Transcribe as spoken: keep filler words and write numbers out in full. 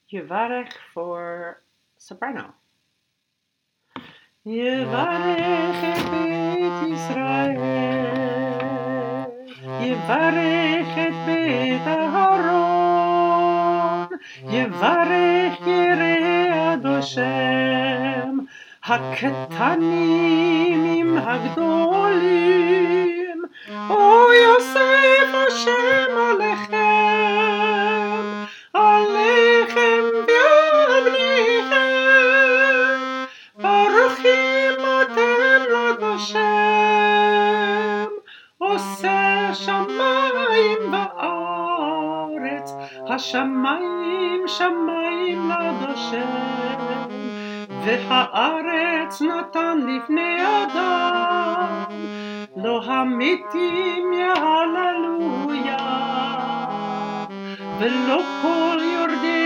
Yuvarech for soprano. Yuvarech et Beit Yisrael, Yuvarech et Beit Aharon, Yuvarech Yirei Adoshem, Haketanim im Hagdolim, O Yosef Hashem Alechem, Alechem v'Avnichem, Baruchim atem l'Adoshem, Oseh shamayim va'aretz, Hashamayim shamayim l'Adoshem, V'ha'aretz natan lifnei Adam, Lo hamitim yahalaluya, V'lo kol yordei